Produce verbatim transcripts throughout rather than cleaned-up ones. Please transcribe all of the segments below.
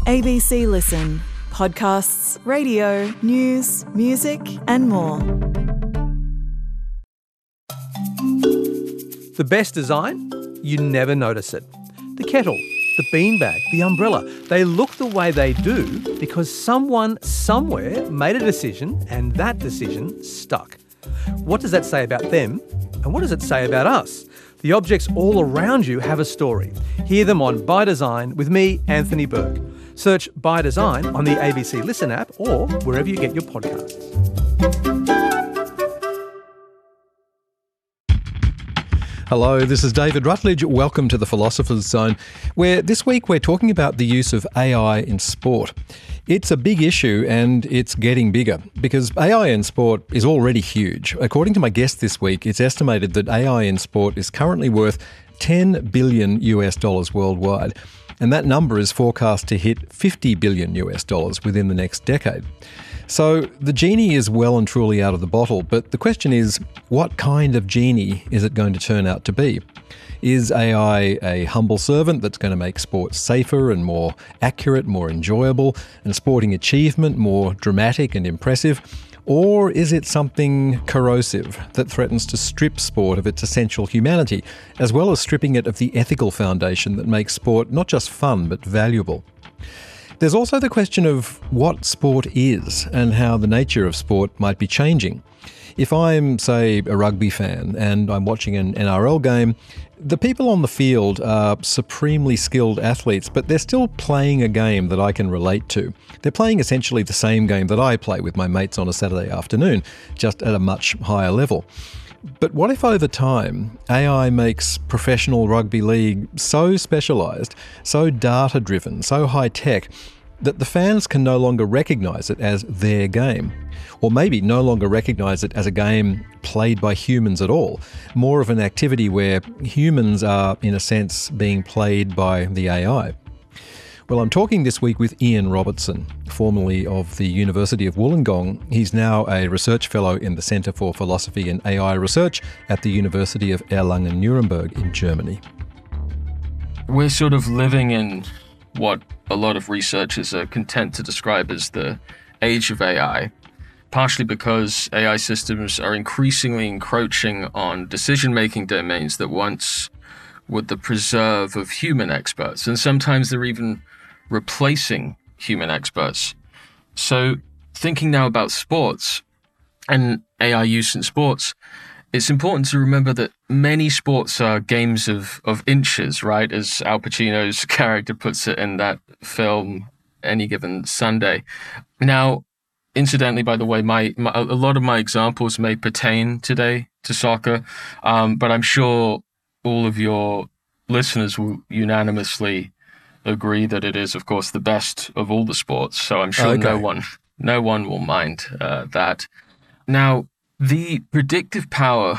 A B C Listen. Podcasts, radio, news, music and more. The best design? You never notice it. The kettle, the beanbag, the umbrella, they look the way they do because someone somewhere made a decision and that decision stuck. What does that say about them? And what does it say about us? The objects all around you have a story. Hear them on By Design with me, Anthony Burke. Search By Design on the A B C Listen app or wherever you get your podcasts. Hello, this is David Rutledge. Welcome to the Philosopher's Zone, where this week we're talking about the use of A I in sport. It's a big issue and it's getting bigger because A I in sport is already huge. According to my guest this week, it's estimated that A I in sport is currently worth ten billion U S dollars worldwide, and that number is forecast to hit fifty billion U S dollars within the next decade. So the genie is well and truly out of the bottle, but the question is, what kind of genie is it going to turn out to be? Is A I a humble servant that's going to make sports safer and more accurate, more enjoyable, and sporting achievement more dramatic and impressive? Or is it something corrosive that threatens to strip sport of its essential humanity, as well as stripping it of the ethical foundation that makes sport not just fun but valuable? There's also the question of what sport is and how the nature of sport might be changing. If I'm, say, a rugby fan and I'm watching an N R L game, the people on the field are supremely skilled athletes, but they're still playing a game that I can relate to. They're playing essentially the same game that I play with my mates on a Saturday afternoon, just at a much higher level. But what if over time A I makes professional rugby league so specialised, so data-driven, so high-tech, that the fans can no longer recognise it as their game? Or maybe no longer recognise it as a game played by humans at all, more of an activity where humans are, in a sense, being played by the A I. Well, I'm talking this week with Ian Robertson, formerly of the University of Wollongong. He's now a research fellow in the Centre for Philosophy and A I Research at the University of Erlangen-Nuremberg in Germany. We're sort of living in what a lot of researchers are content to describe as the age of A I, partially because A I systems are increasingly encroaching on decision-making domains that once were the preserve of human experts, and sometimes they're even replacing human experts. So thinking now about sports and A I use in sports, it's important to remember that many sports are games of, of inches, right? As Al Pacino's character puts it in that film, Any Given Sunday. Now, incidentally, by the way, my, my a lot of my examples may pertain today to soccer, um, but I'm sure all of your listeners will unanimously agree that it is, of course, the best of all the sports. So I'm sure okay. no one, no one will mind uh, that. Now, the predictive power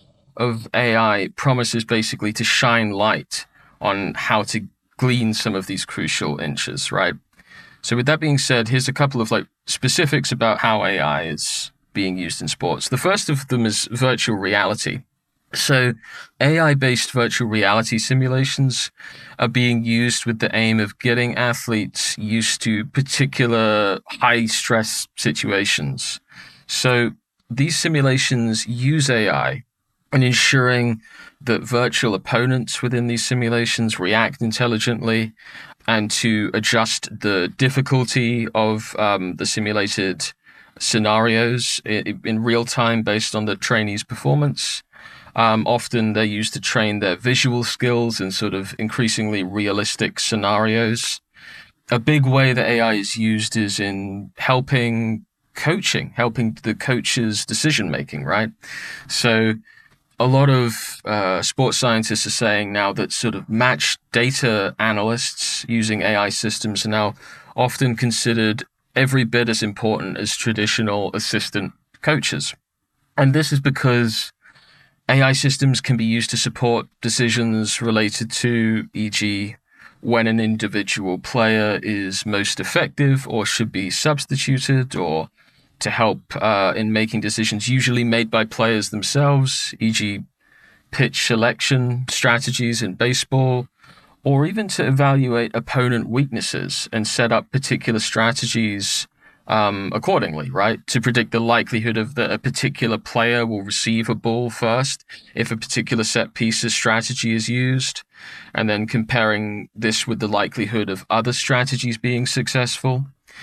of A I promises basically to shine light on how to glean some of these crucial inches, right? So with that being said, here's a couple of like specifics about how A I is being used in sports. The first of them is virtual reality. So A I-based virtual reality simulations are being used with the aim of getting athletes used to particular high-stress situations. So these simulations use A I in ensuring that virtual opponents within these simulations react intelligently and to adjust the difficulty of um, the simulated scenarios in, in real time based on the trainee's performance. Um, often they're used to train their visual skills in sort of increasingly realistic scenarios. A big way that A I is used is in helping coaching, helping the coach's decision-making, right? So a lot of uh, sports scientists are saying now that sort of match data analysts using A I systems are now often considered every bit as important as traditional assistant coaches. And this is because A I systems can be used to support decisions related to, for example, when an individual player is most effective or should be substituted, or to help uh, in making decisions usually made by players themselves, for example, pitch selection strategies in baseball, or even to evaluate opponent weaknesses and set up particular strategies um, accordingly, right? To predict the likelihood of that a particular player will receive a ball first if a particular set pieces strategy is used, and then comparing this with the likelihood of other strategies being successful.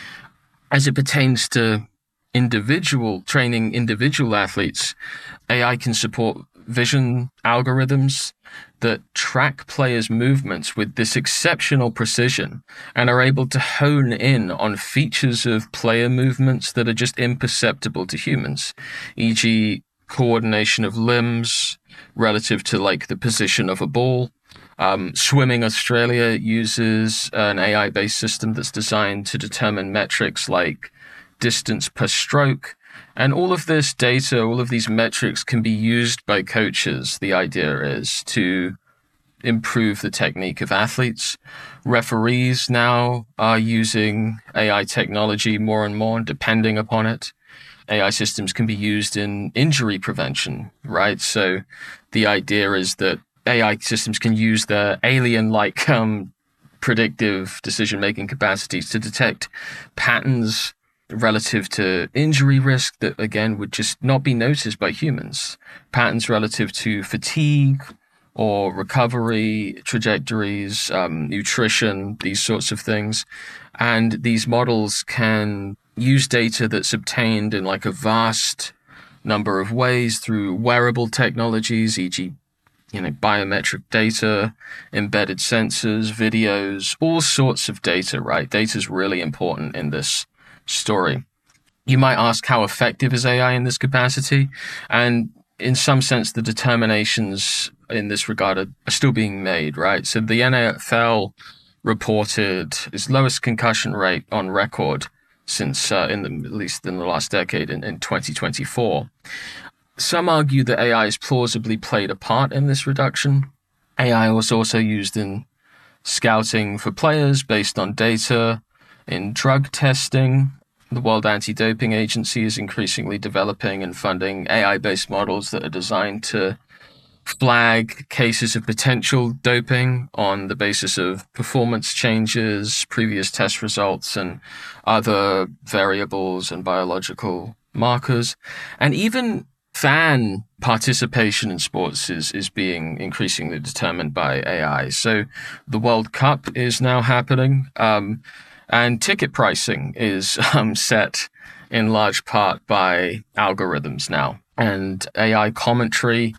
As it pertains to individual training individual athletes, A I can support vision algorithms that track players' movements with this exceptional precision and are able to hone in on features of player movements that are just imperceptible to humans, for example coordination of limbs relative to like the position of a ball. Um, Swimming Australia uses an A I-based system that's designed to determine metrics like distance per stroke. And all of this data, all of these metrics can be used by coaches, the idea is, to improve the technique of athletes. Referees now are using A I technology more and more, depending upon it. A I systems can be used in injury prevention, right? So the idea is that A I systems can use their alien-like um, predictive decision-making capacities to detect patterns relative to injury risk that, again, would just not be noticed by humans. Patterns relative to fatigue or recovery trajectories, um, nutrition, these sorts of things. And these models can use data that's obtained in like a vast number of ways through wearable technologies, for example, you know, biometric data, embedded sensors, videos, all sorts of data, right? Data is really important in this story. You might ask, how effective is A I in this capacity? And in some sense, the determinations in this regard are, are still being made, right? So the N F L reported its lowest concussion rate on record since, uh, in the, at least in the last decade, in, in twenty twenty-four. Some argue that A I has plausibly played a part in this reduction. A I was also used in scouting for players based on data, in drug testing. The World Anti-Doping Agency is increasingly developing and funding A I-based models that are designed to flag cases of potential doping on the basis of performance changes, previous test results, and other variables and biological markers. And even fan participation in sports is, is being increasingly determined by A I. So the World Cup is now happening, um, and ticket pricing is um, set in large part by algorithms now. And A I commentary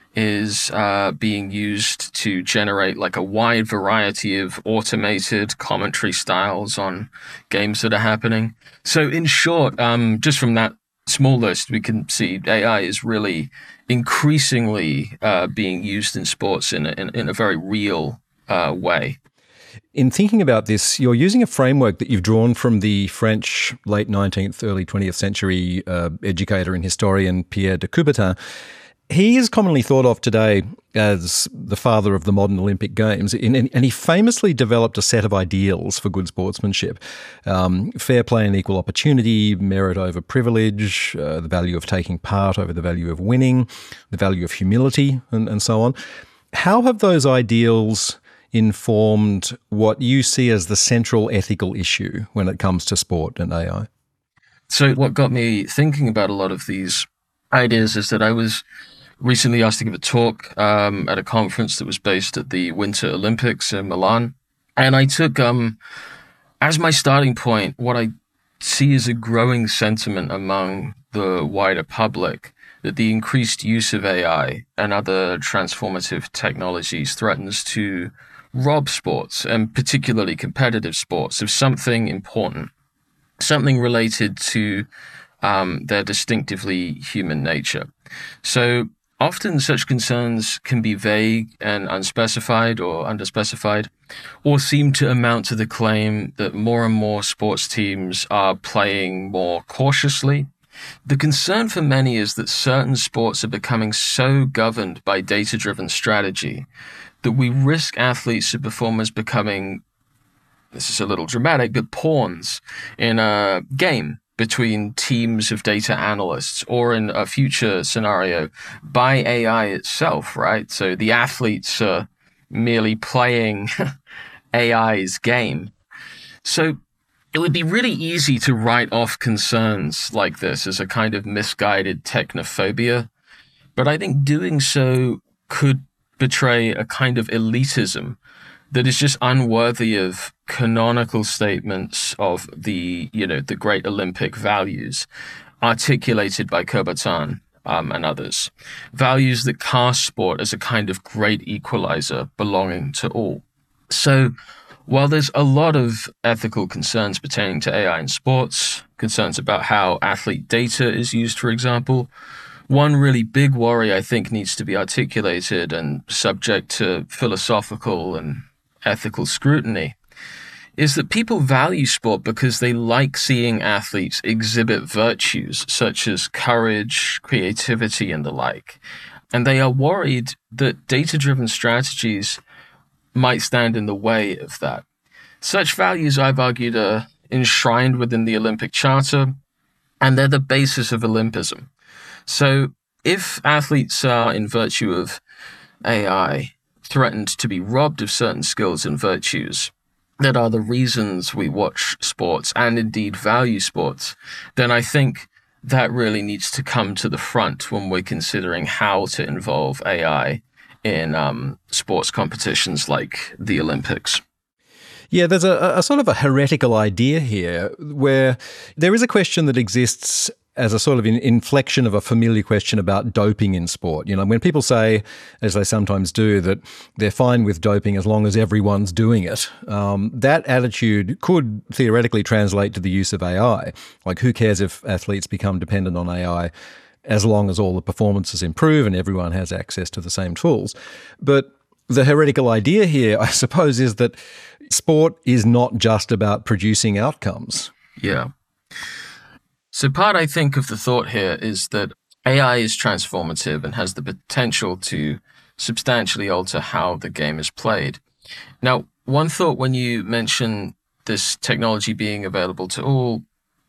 is uh, being used to generate like a wide variety of automated commentary styles on games that are happening. So in short, um, just from that small list, we can see A I is really increasingly uh, being used in sports in a, in, in a very real uh, way. In thinking about this, you're using a framework that you've drawn from the French late nineteenth, early twentieth century uh, educator and historian Pierre de Coubertin. He is commonly thought of today as the father of the modern Olympic Games, and he famously developed a set of ideals for good sportsmanship. Um, fair play and equal opportunity, merit over privilege, uh, the value of taking part over the value of winning, the value of humility, and, and so on. How have those ideals informed what you see as the central ethical issue when it comes to sport and A I? So what got me thinking about a lot of these ideas is that I was recently asked to give a talk um, at a conference that was based at the Winter Olympics in Milan. And I took, um, as my starting point, what I see as a growing sentiment among the wider public that the increased use of A I and other transformative technologies threatens to rob sports, and particularly competitive sports, of something important, something related to um, their distinctively human nature. So often such concerns can be vague and unspecified or underspecified, or seem to amount to the claim that more and more sports teams are playing more cautiously. The concern for many is that certain sports are becoming so governed by data-driven strategy that we risk athletes and performers becoming, this is a little dramatic, but pawns in a game between teams of data analysts, or in a future scenario by A I itself, right? So the athletes are merely playing A I's game. So it would be really easy to write off concerns like this as a kind of misguided technophobia, but I think doing so could betray a kind of elitism that is just unworthy of canonical statements of the, you know, the great Olympic values articulated by Coubertin um, and others. Values that cast sport as a kind of great equalizer belonging to all. So while there's a lot of ethical concerns pertaining to A I in sports, concerns about how athlete data is used, for example, one really big worry I think needs to be articulated and subject to philosophical and ethical scrutiny is that people value sport because they like seeing athletes exhibit virtues such as courage, creativity, and the like. And they are worried that data-driven strategies might stand in the way of that. Such values, I've argued, are enshrined within the Olympic Charter, and they're the basis of Olympism. So if athletes are, in virtue of A I, threatened to be robbed of certain skills and virtues that are the reasons we watch sports and indeed value sports, then I think that really needs to come to the front when we're considering how to involve A I in um, sports competitions like the Olympics. Yeah, there's a, a sort of a heretical idea here where there is a question that exists as a sort of in inflection of a familiar question about doping in sport. You know, when people say, as they sometimes do, that they're fine with doping as long as everyone's doing it, um, that attitude could theoretically translate to the use of A I. Like, who cares if athletes become dependent on A I as long as all the performances improve and everyone has access to the same tools? But the heretical idea here, I suppose, is that sport is not just about producing outcomes. Yeah. So part, I think, of the thought here is that A I is transformative and has the potential to substantially alter how the game is played. Now, one thought when you mention this technology being available to all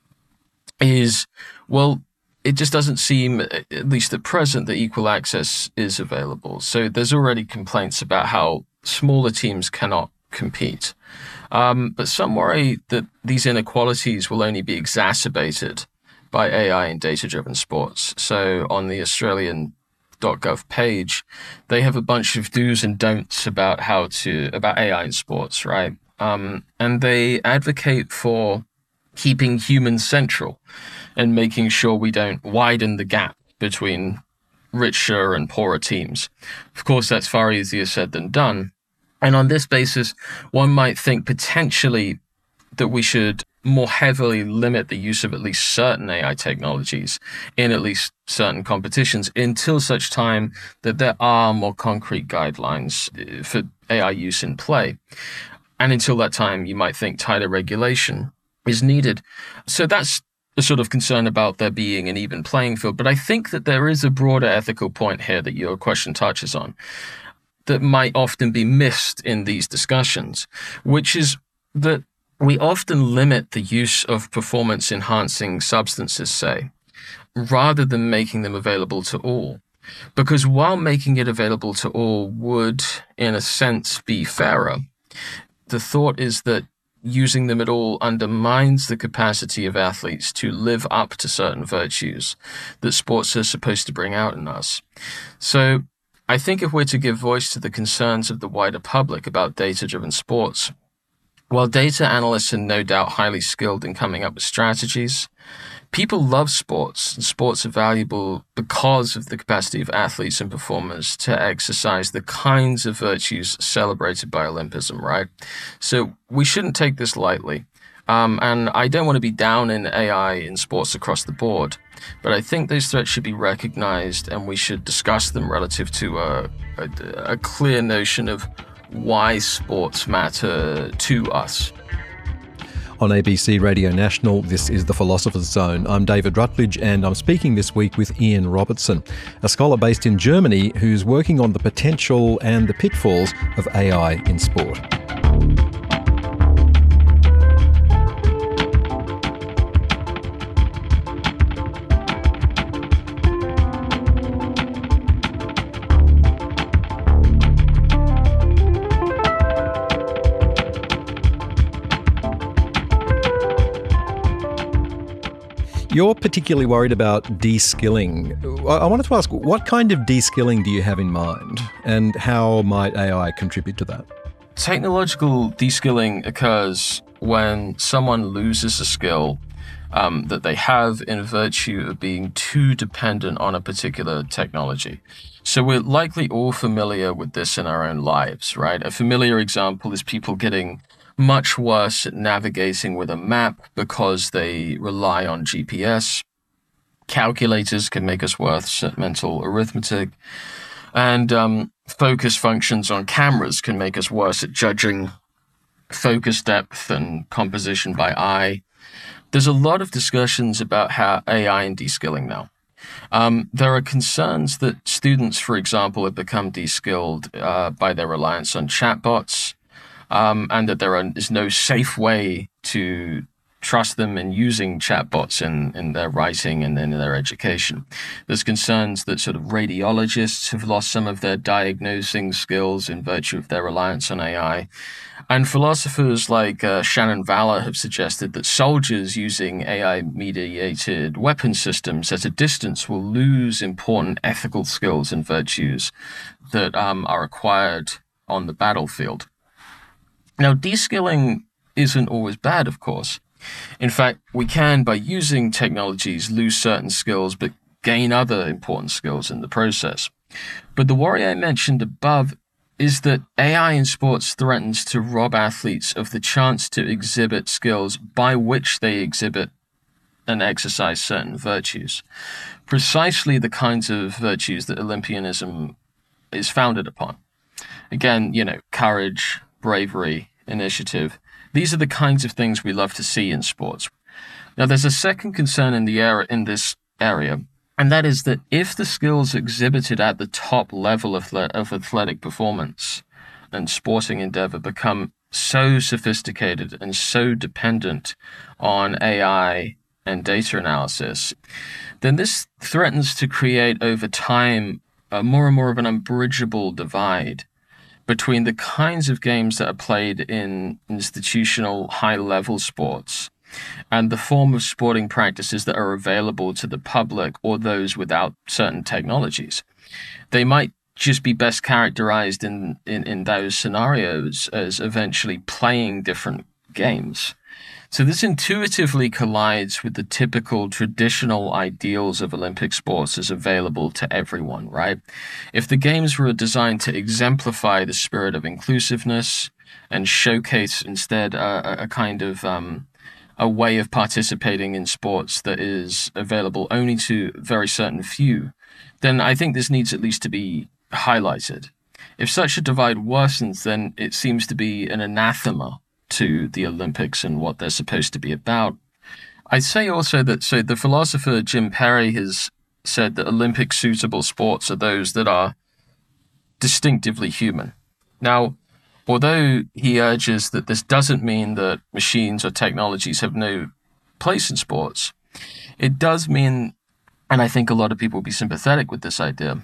is, well, it just doesn't seem, at least at present, that equal access is available. So there's already complaints about how smaller teams cannot compete. Um, but some worry that these inequalities will only be exacerbated by A I in data-driven sports. So on the Australian dot gov page, they have a bunch of do's and don'ts about how to, about A I in sports, right? Um, and they advocate for keeping humans central and making sure we don't widen the gap between richer and poorer teams. Of course, that's far easier said than done. And on this basis, one might think potentially that we should more heavily limit the use of at least certain A I technologies in at least certain competitions until such time that there are more concrete guidelines for A I use in play. And until that time, you might think tighter regulation is needed. So that's a sort of concern about there being an even playing field. But I think that there is a broader ethical point here that your question touches on that might often be missed in these discussions, which is that we often limit the use of performance-enhancing substances, say, rather than making them available to all. Because while making it available to all would, in a sense, be fairer, the thought is that using them at all undermines the capacity of athletes to live up to certain virtues that sports are supposed to bring out in us. So I think if we're to give voice to the concerns of the wider public about data-driven sports, while data analysts are no doubt highly skilled in coming up with strategies, people love sports, and sports are valuable because of the capacity of athletes and performers to exercise the kinds of virtues celebrated by Olympism, right? So we shouldn't take this lightly. Um, and I don't want to be down in A I in sports across the board, but I think those threats should be recognized and we should discuss them relative to a, a, a clear notion of why sports matter to us. On A B C Radio National, this is The Philosopher's Zone. I'm David Rutledge and I'm speaking this week with Ian Robertson, a scholar based in Germany who's working on the potential and the pitfalls of A I in sport. You're particularly worried about de-skilling. I wanted to ask, what kind of de-skilling do you have in mind, and how might A I contribute to that? Technological de-skilling occurs when someone loses a skill um, that they have in virtue of being too dependent on a particular technology. So we're likely all familiar with this in our own lives, right? A familiar example is people getting much worse at navigating with a map because they rely on G P S. Calculators can make us worse at mental arithmetic. And um, focus functions on cameras can make us worse at judging focus depth and composition by eye. There's a lot of discussions about how A I and de-skilling now. Um, there are concerns that students, for example, have become de-skilled uh, by their reliance on chatbots, um, and that there are, is no safe way to trust them in using chatbots in, in their writing and in their education. There's concerns that sort of radiologists have lost some of their diagnosing skills in virtue of their reliance on A I. And philosophers like uh, Shannon Valor have suggested that soldiers using A I-mediated weapon systems at a distance will lose important ethical skills and virtues that um, are acquired on the battlefield. Now, de-skilling isn't always bad, of course. In fact, we can, by using technologies, lose certain skills but gain other important skills in the process. But the worry I mentioned above is that A I in sports threatens to rob athletes of the chance to exhibit skills by which they exhibit and exercise certain virtues. Precisely the kinds of virtues that Olympianism is founded upon. Again, you know, courage, bravery, initiative. These are the kinds of things we love to see in sports. Now, there's a second concern in the area, in this area, and that is that if the skills exhibited at the top level of, of athletic performance and sporting endeavor become so sophisticated and so dependent on A I and data analysis, then this threatens to create over time uh, more and more of an unbridgeable divide between the kinds of games that are played in institutional high-level sports and the form of sporting practices that are available to the public or those without certain technologies. They might just be best characterized in, in, in those scenarios as eventually playing different games. So this intuitively collides with the typical traditional ideals of Olympic sports as available to everyone, right? If the games were designed to exemplify the spirit of inclusiveness and showcase instead a, a kind of um, a way of participating in sports that is available only to very certain few, then I think this needs at least to be highlighted. If such a divide worsens, then it seems to be an anathema to the Olympics and what they're supposed to be about. I'd say also that, so the philosopher Jim Perry has said that Olympic suitable sports are those that are distinctively human. Now, although he urges that this doesn't mean that machines or technologies have no place in sports, it does mean, and I think a lot of people will be sympathetic with this idea,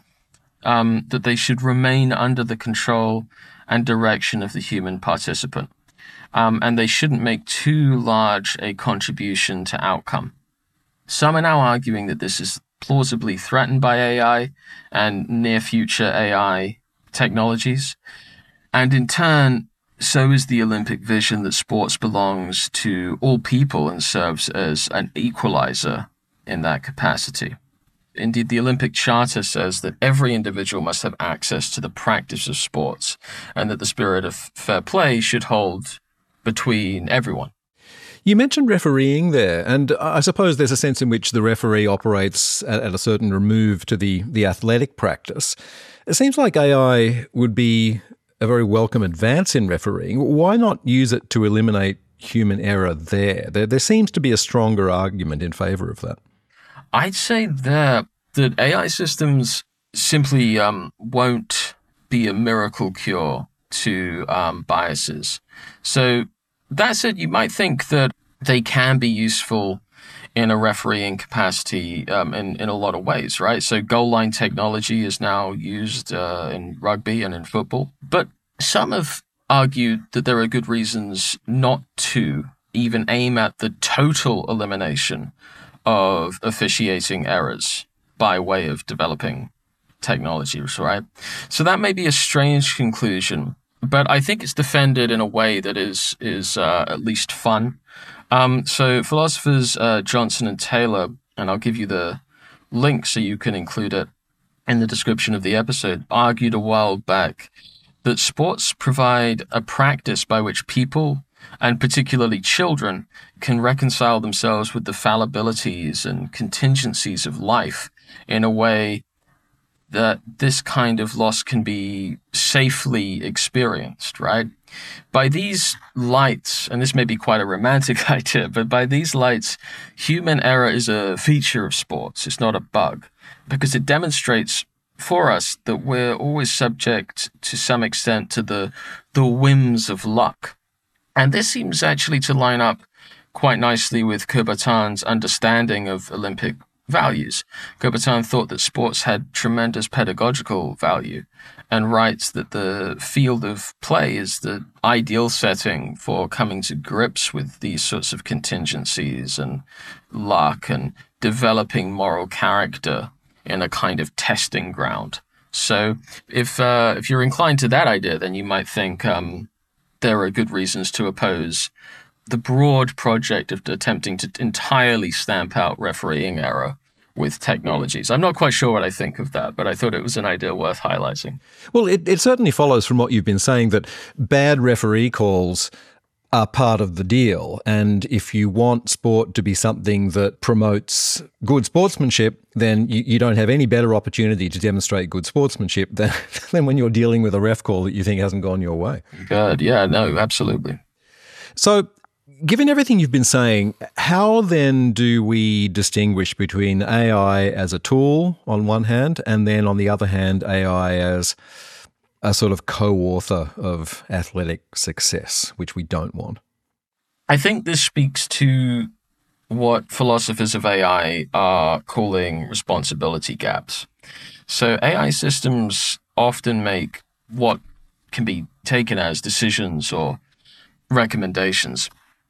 um, that they should remain under the control and direction of the human participant. Um, and they shouldn't make too large a contribution to outcome. Some are now arguing that this is plausibly threatened by A I and near-future A I technologies. And in turn, so is the Olympic vision that sports belongs to all people and serves as an equalizer in that capacity. Indeed, the Olympic Charter says that every individual must have access to the practice of sports, and that the spirit of fair play should hold between everyone. You mentioned refereeing there, and I suppose there's a sense in which the referee operates at, at a certain remove to the, the athletic practice. It seems like A I would be a very welcome advance in refereeing. Why not use it to eliminate human error there? There, there seems to be a stronger argument in favour of that. I'd say there that A I systems simply um, won't be a miracle cure to um, biases. So that said, you might think that they can be useful in a refereeing capacity um, in, in a lot of ways, right? So goal line technology is now used uh, in rugby and in football. But some have argued that there are good reasons not to even aim at the total elimination of officiating errors by way of developing technologies, right? So that may be a strange conclusion, but I think it's defended in a way that is is uh, at least fun. Um, so philosophers uh, Johnson and Taylor, and I'll give you the link so you can include it in the description of the episode, argued a while back that sports provide a practice by which people, and particularly children, can reconcile themselves with the fallibilities and contingencies of life in a way that this kind of loss can be safely experienced, right? By these lights, and this may be quite a romantic idea, but by these lights, human error is a feature of sports. It's not a bug, because it demonstrates for us that we're always subject to some extent to the, the whims of luck. And this seems actually to line up quite nicely with Coubertin's understanding of Olympic values. Coubertin thought that sports had tremendous pedagogical value and writes that the field of play is the ideal setting for coming to grips with these sorts of contingencies and luck and developing moral character in a kind of testing ground. So if uh, if you're inclined to that idea, then you might think um, there are good reasons to oppose the broad project of attempting to entirely stamp out refereeing error with technologies. I'm not quite sure what I think of that, but I thought it was an idea worth highlighting. Well, it, it certainly follows from what you've been saying that bad referee calls are part of the deal. And if you want sport to be something that promotes good sportsmanship, then you, you don't have any better opportunity to demonstrate good sportsmanship than, than when you're dealing with a ref call that you think hasn't gone your way. Good. Yeah, no, absolutely. So given everything you've been saying, how then do we distinguish between A I as a tool on one hand and then on the other hand, A I as a sort of co-author of athletic success, which we don't want? I think this speaks to what philosophers of A I are calling responsibility gaps. So A I systems often make what can be taken as decisions or recommendations.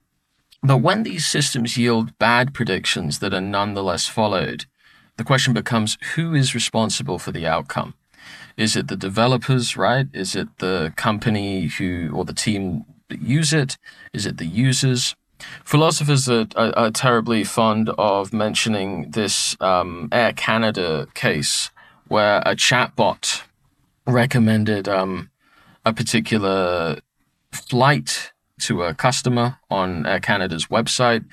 But when these systems yield bad predictions that are nonetheless followed, the question becomes, who is responsible for the outcome? Is it the developers, right? Is it the company who or the team that use it? Is it the users? Philosophers are, are, are terribly fond of mentioning this um, Air Canada case where a chatbot recommended um, a particular flight to a customer on Air Canada's website,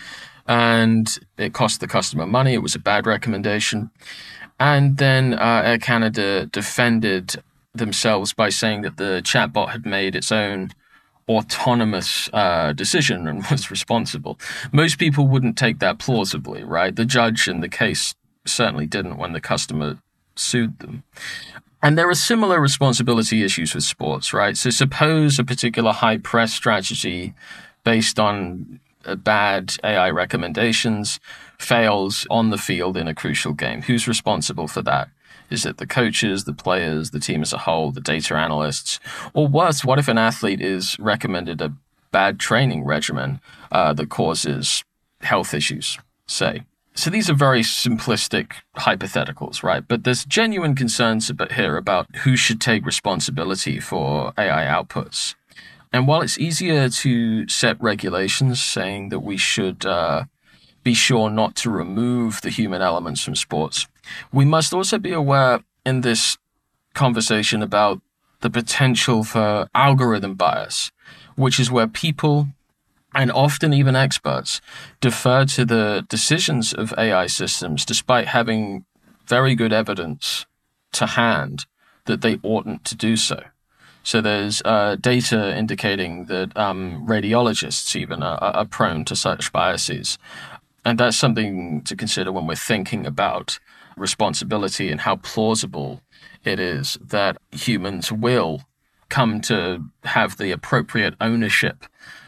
and it cost the customer money. It was a bad recommendation. And then uh, Air Canada defended themselves by saying that the chatbot had made its own autonomous uh, decision and was responsible. Most people wouldn't take that plausibly, right? The judge in the case certainly didn't when the customer sued them. And there are similar responsibility issues with sports, right? So suppose a particular high press strategy based on uh, bad A I recommendations fails on the field in a crucial game. Who's responsible for that? Is it the coaches, the players, the team as a whole, the data analysts? Or worse, what if an athlete is recommended a bad training regimen uh, that causes health issues, say? So these are very simplistic hypotheticals, right? But there's genuine concerns about here about who should take responsibility for A I outputs. And while it's easier to set regulations saying that we should uh, be sure not to remove the human elements from sports, we must also be aware in this conversation about the potential for algorithm bias, which is where people, and often even experts, defer to the decisions of A I systems despite having very good evidence to hand that they oughtn't to do so. So there's uh, data indicating that um, radiologists even are, are prone to such biases. And that's something to consider when we're thinking about responsibility and how plausible it is that humans will come to have the appropriate ownership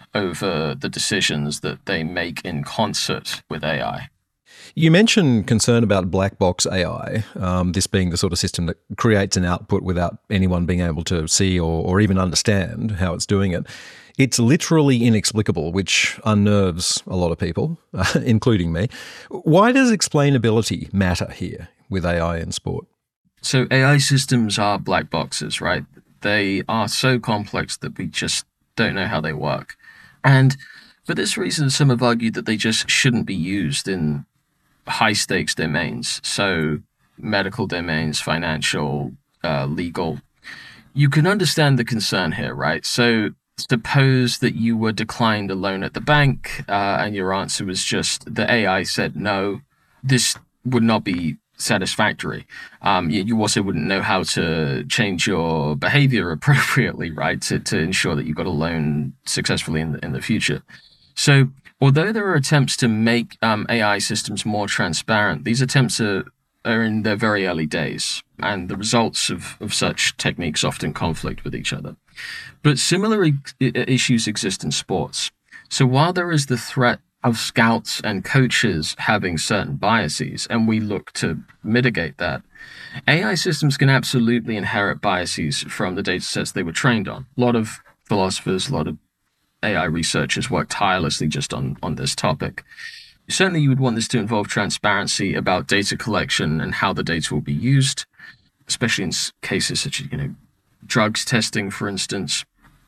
over the decisions that they make in concert with A I. You mentioned concern about black box A I, um, this being the sort of system that creates an output without anyone being able to see or, or even understand how it's doing it. It's literally inexplicable, which unnerves a lot of people, uh, including me. Why does explainability matter here with A I in sport? So A I systems are black boxes, right? They are so complex that we just don't know how they work. And for this reason, some have argued that they just shouldn't be used in high-stakes domains. So medical domains, financial, uh, legal. You can understand the concern here, right? So suppose that you were declined a loan at the bank uh, and your answer was just the A I said no. This would not be satisfactory. Um, you, you also wouldn't know how to change your behavior appropriately, right, to, to ensure that you got a loan successfully in the, in the future. So although there are attempts to make um, A I systems more transparent, these attempts are, are in their very early days, and the results of, of such techniques often conflict with each other. But similar I- issues exist in sports. So while there is the threat of scouts and coaches having certain biases, and we look to mitigate that, A I systems can absolutely inherit biases from the data sets they were trained on. A lot of philosophers, a lot of A I researchers work tirelessly just on, on this topic. Certainly you would want this to involve transparency about data collection and how the data will be used, especially in cases such as, you know, drugs testing, for instance.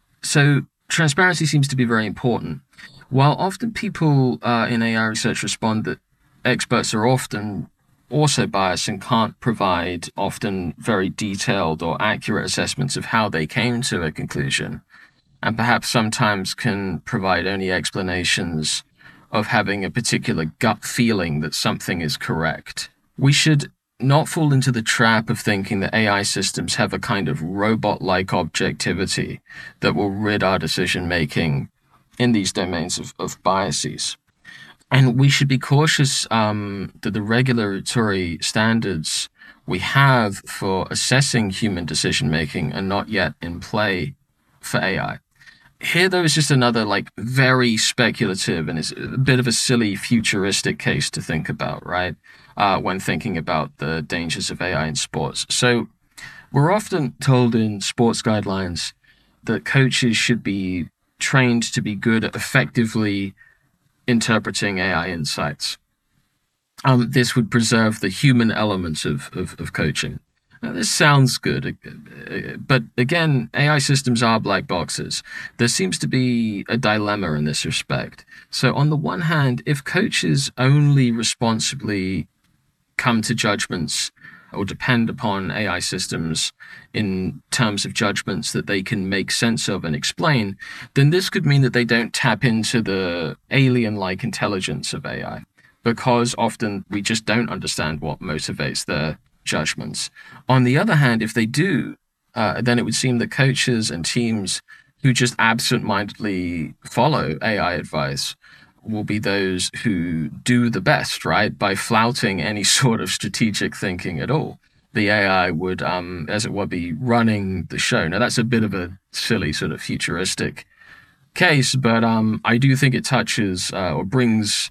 So transparency seems to be very important. While often people uh, in A I research respond that experts are often also biased and can't provide often very detailed or accurate assessments of how they came to a conclusion, and perhaps sometimes can provide only explanations of having a particular gut feeling that something is correct, we should not fall into the trap of thinking that A I systems have a kind of robot-like objectivity that will rid our decision-making in these domains of, of biases. And we should be cautious um, that the regulatory standards we have for assessing human decision-making are not yet in play for A I. Here, though, is just another, like, very speculative and it's a bit of a silly futuristic case to think about, right? Uh, when thinking about the dangers of A I in sports. So we're often told in sports guidelines that coaches should be trained to be good at effectively interpreting A I insights. Um, this would preserve the human elements of, of, of coaching. Now, this sounds good, but again, A I systems are black boxes. There seems to be a dilemma in this respect. So on the one hand, if coaches only responsibly come to judgments or depend upon A I systems in terms of judgments that they can make sense of and explain, then this could mean that they don't tap into the alien-like intelligence of A I, because often we just don't understand what motivates their judgments. On the other hand, if they do, uh, then it would seem that coaches and teams who just absent-mindedly follow A I advice will be those who do the best, right? By flouting any sort of strategic thinking at all. The A I would, um, as it were, be running the show. Now, that's a bit of a silly sort of futuristic case, but um, I do think it touches uh, or brings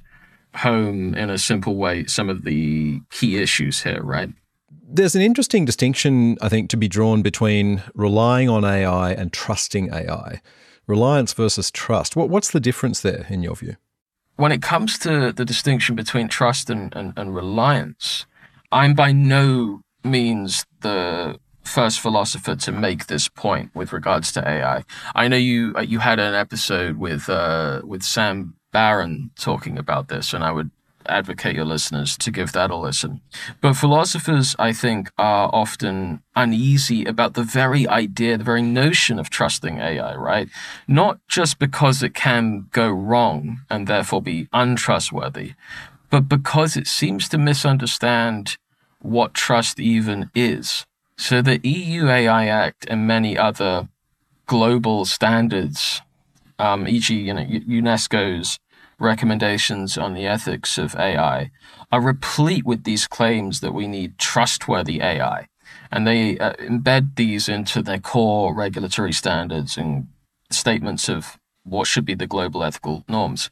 home in a simple way some of the key issues here, right? There's an interesting distinction, I think, to be drawn between relying on A I and trusting A I. Reliance versus trust. What, what's the difference there, in your view? When it comes to the distinction between trust and, and, and reliance, I'm by no means the first philosopher to make this point with regards to A I. I know you uh, you had an episode with uh, with Sam Barron talking about this, and I would advocate your listeners to give that a listen. But philosophers, I think, are often uneasy about the very idea, the very notion of trusting A I, right? Not just because it can go wrong and therefore be untrustworthy, but because it seems to misunderstand what trust even is. So the E U A I Act and many other global standards, um, for example, you know, UNESCO's recommendations on the ethics of A I, are replete with these claims that we need trustworthy A I. And they uh, embed these into their core regulatory standards and statements of what should be the global ethical norms.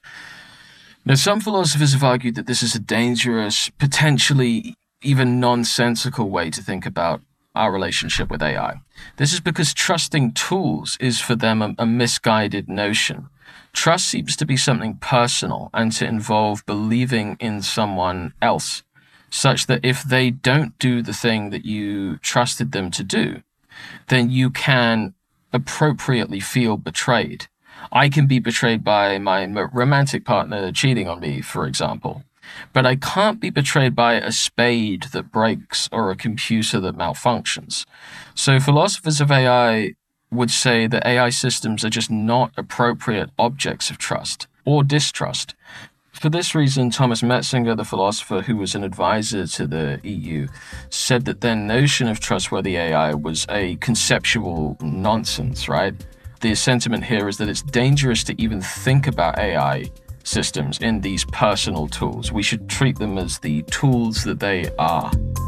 Now, some philosophers have argued that this is a dangerous, potentially even nonsensical way to think about our relationship with A I. This is because trusting tools is for them a, a misguided notion. Trust seems to be something personal and to involve believing in someone else, such that if they don't do the thing that you trusted them to do, then you can appropriately feel betrayed. I can be betrayed by my romantic partner cheating on me, for example. But I can't be betrayed by a spade that breaks or a computer that malfunctions. So philosophers of A I would say that A I systems are just not appropriate objects of trust or distrust. For this reason, Thomas Metzinger, the philosopher who was an advisor to the E U, said that their notion of trustworthy A I was a conceptual nonsense, right? The sentiment here is that it's dangerous to even think about A I systems in these personal tools. We should treat them as the tools that they are.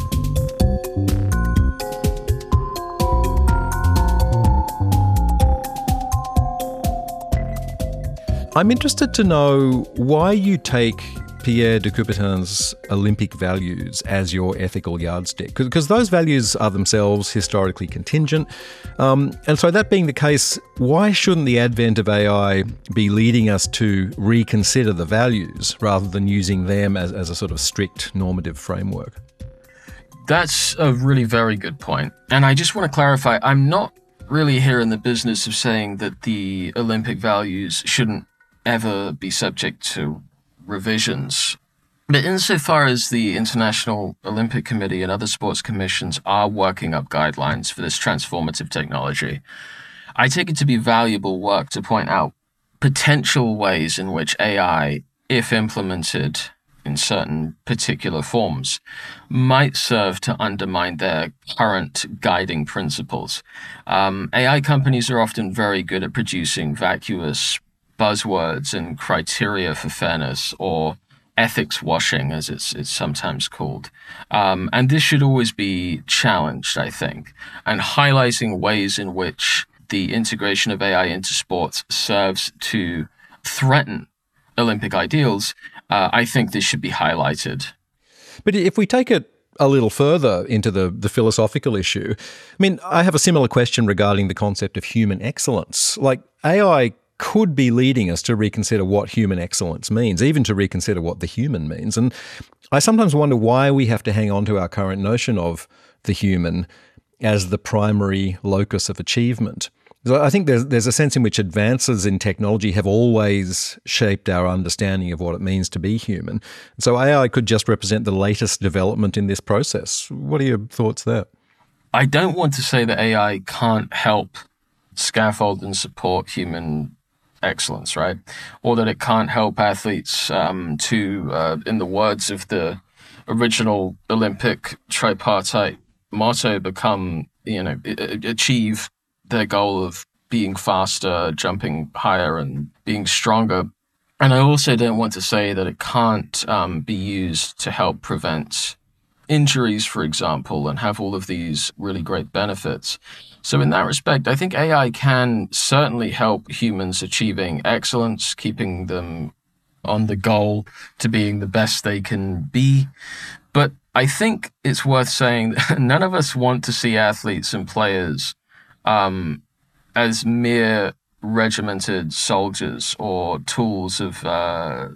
I'm interested to know why you take Pierre de Coubertin's Olympic values as your ethical yardstick, because those values are themselves historically contingent. Um, and so that being the case, why shouldn't the advent of A I be leading us to reconsider the values rather than using them as, as a sort of strict normative framework? That's a really very good point. And I just want to clarify, I'm not really here in the business of saying that the Olympic values shouldn't ever be subject to revisions. But insofar as the International Olympic Committee and other sports commissions are working up guidelines for this transformative technology, I take it to be valuable work to point out potential ways in which A I, if implemented in certain particular forms, might serve to undermine their current guiding principles. Um, A I companies are often very good at producing vacuous buzzwords and criteria for fairness, or ethics washing, as it's it's sometimes called. Um, and this should always be challenged, I think, and highlighting ways in which the integration of A I into sports serves to threaten Olympic ideals. Uh, I think this should be highlighted. But if we take it a little further into the, the philosophical issue, I mean, I have a similar question regarding the concept of human excellence. Like, A I could be leading us to reconsider what human excellence means, even to reconsider what the human means. And I sometimes wonder why we have to hang on to our current notion of the human as the primary locus of achievement. So I think there's there's a sense in which advances in technology have always shaped our understanding of what it means to be human. So A I could just represent the latest development in this process. What are your thoughts there? I don't want to say that A I can't help scaffold and support human excellence, right? Or that it can't help athletes um, to, uh, in the words of the original Olympic tripartite motto, become, you know, achieve their goal of being faster, jumping higher, and being stronger. And I also don't want to say that it can't um, be used to help prevent injuries, for example, and have all of these really great benefits. So in that respect, I think A I can certainly help humans achieving excellence, keeping them on the goal to being the best they can be. But I think it's worth saying that none of us want to see athletes and players um, as mere regimented soldiers or tools of uh,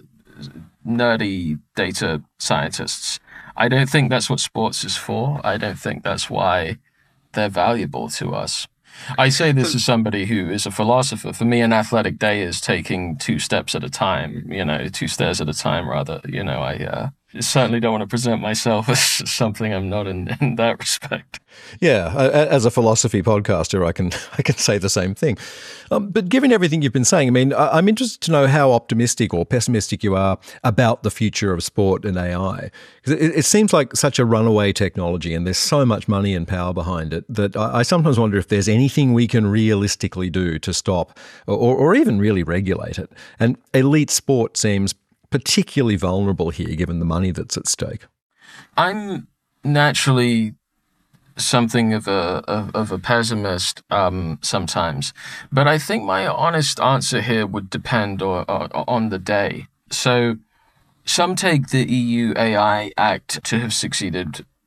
nerdy data scientists. I don't think that's what sports is for. I don't think that's why they're valuable to us. I say this as somebody who is a philosopher. For me, an athletic day is taking two steps at a time, you know, two stairs at a time, rather. You know, I uh, certainly don't want to present myself as something I'm not in, in that respect. Yeah, as a philosophy podcaster, I can I can say the same thing. Um, but given everything you've been saying, I mean, I'm interested to know how optimistic or pessimistic you are about the future of sport and A I. Because it, it seems like such a runaway technology, and there's so much money and power behind it that I, I sometimes wonder if there's anything we can realistically do to stop or, or even really regulate it. And elite sport seems particularly vulnerable here, given the money that's at stake. I'm naturally something of a of, of a pessimist um, sometimes, but I think my honest answer here would depend or, or, on the day. So some take the E U A I Act to have succeeded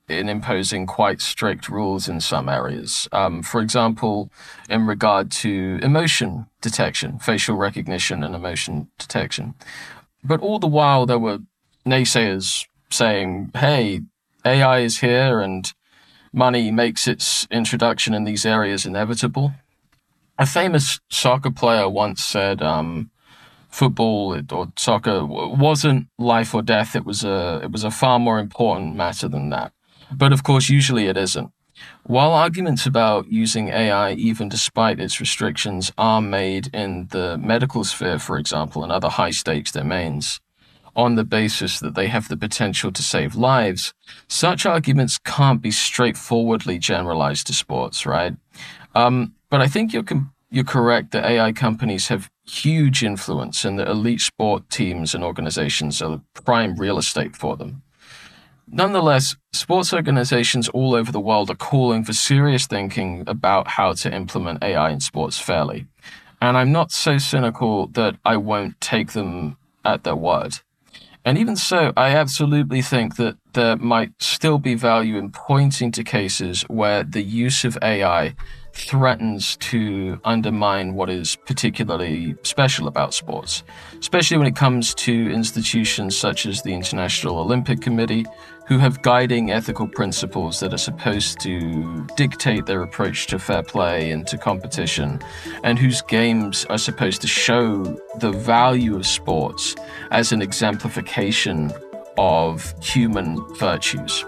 in imposing quite strict rules in some areas. Um, for example, in regard to emotion detection, facial recognition and emotion detection. But all the while, there were naysayers saying, hey, A I is here and money makes its introduction in these areas inevitable. A famous soccer player once said, um, football or soccer wasn't life or death. It was a it was a far more important matter than that. But of course, usually it isn't. While arguments about using A I, even despite its restrictions, are made in the medical sphere, for example, and other high-stakes domains, on the basis that they have the potential to save lives, such arguments can't be straightforwardly generalized to sports, right? Um, but I think you're com- you're correct that A I companies have huge influence, and the elite sport teams and organizations are the prime real estate for them. Nonetheless, sports organizations all over the world are calling for serious thinking about how to implement A I in sports fairly. And I'm not so cynical that I won't take them at their word. And even so, I absolutely think that there might still be value in pointing to cases where the use of A I threatens to undermine what is particularly special about sports, especially when it comes to institutions such as the International Olympic Committee, who have guiding ethical principles that are supposed to dictate their approach to fair play and to competition, and whose games are supposed to show the value of sports as an exemplification of human virtues.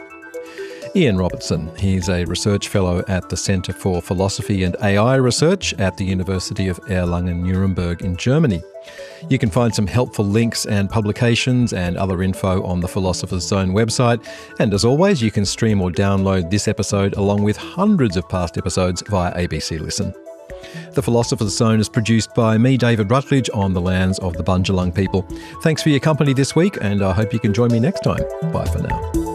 Ian Robertson. He's a research fellow at the Centre for Philosophy and A I Research at the University of Erlangen-Nuremberg in Germany. You can find some helpful links and publications and other info on the Philosopher's Zone website. And as always, you can stream or download this episode along with hundreds of past episodes via A B C Listen. The Philosopher's Zone is produced by me, David Rutledge, on the lands of the Bundjalung people. Thanks for your company this week, and I hope you can join me next time. Bye for now.